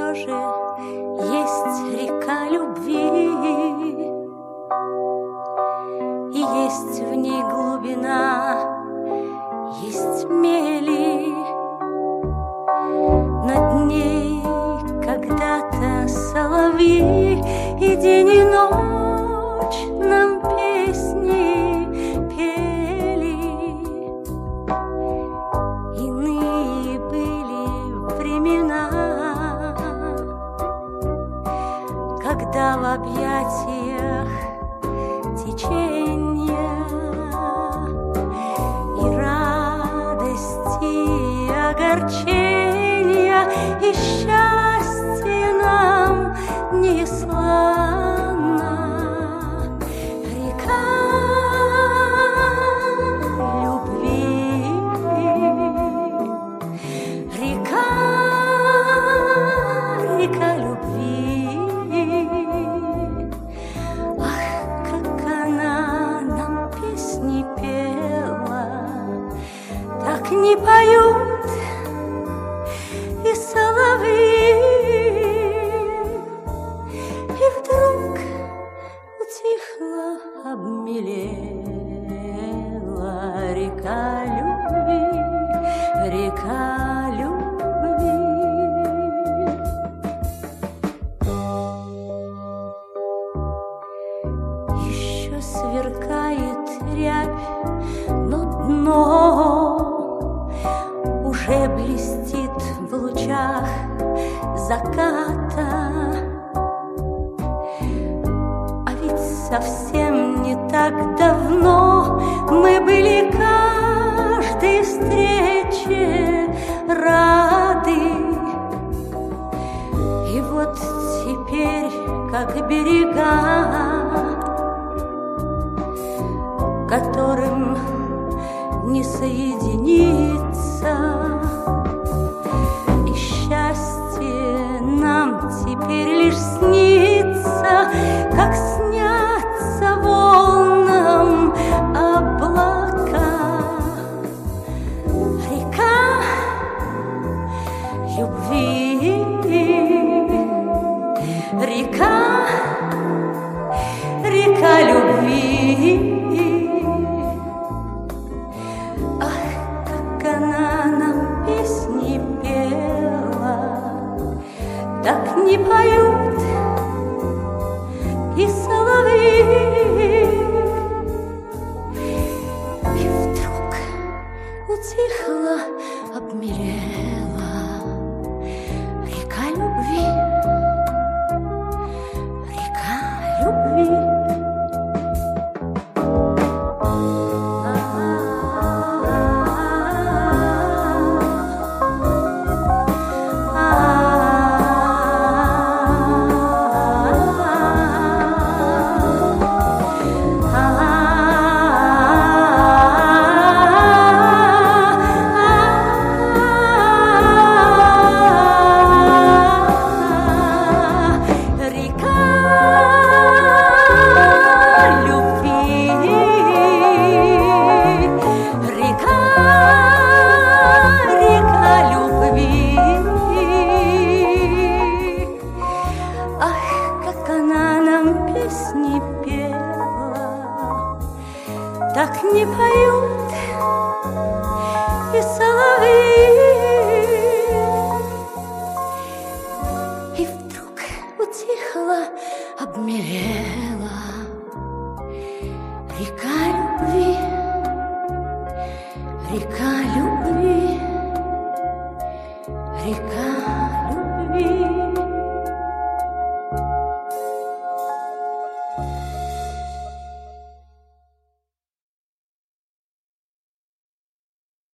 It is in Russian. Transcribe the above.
все же есть река любви, и есть в ней глубина, есть мели. Над ней когда-то соловьи, и день и ночь нам песни пели. Иные были времена, когда в объятиях течения и радости, и огорчения, и счастье нам неслана. Река любви, река, река любви. Ах, как она нам песни пела, так не поют и соловьи. И вдруг утихла, обмелела река любви, река любви. Еще сверкает рябь, но дно уже блестит в лучах заката. А ведь совсем не так давно мы были каждой встрече рады. И вот теперь, как берега, которым не соединиться, и счастье нам теперь лишь снится, как снятся волнам облака. Река любви, река, река любви. Она нам песни пела, так не поют и соловьи. И вдруг утихла, обмелела река любви, река любви. Песни пела, так не поют и соловьи. И вдруг утихла, обмелела река любви, река